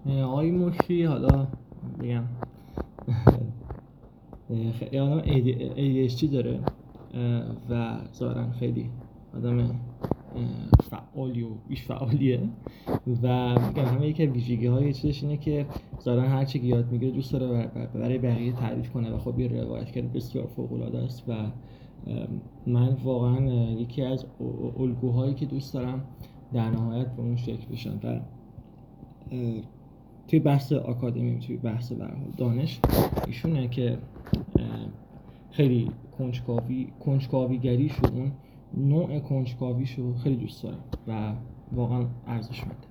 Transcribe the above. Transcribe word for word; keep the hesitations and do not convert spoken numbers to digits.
آقای مشی حالا بگم خیلی آدم ای دی اچ دی داره و ظاهراً خیلی آدم فعالی و بیش فعالیه و میگم همه یکی از ویژگی های چیزش اینه که ظاهراً هر چی که یاد میگیره دوست داره برای بقیه تعریف کنه و خب یه روایتگر بسیار فوق العاده است و من واقعاً یکی از الگوهایی که دوست دارم در نهایت به اون شکل بشن و توی بحث آکادمی، توی بحث به هر حال دانش ایشونه که خیلی کنجکاوی کنجکاویگریشو، اون نوع کنجکاویشو خیلی دوست دارم و واقعا ارزشمنده.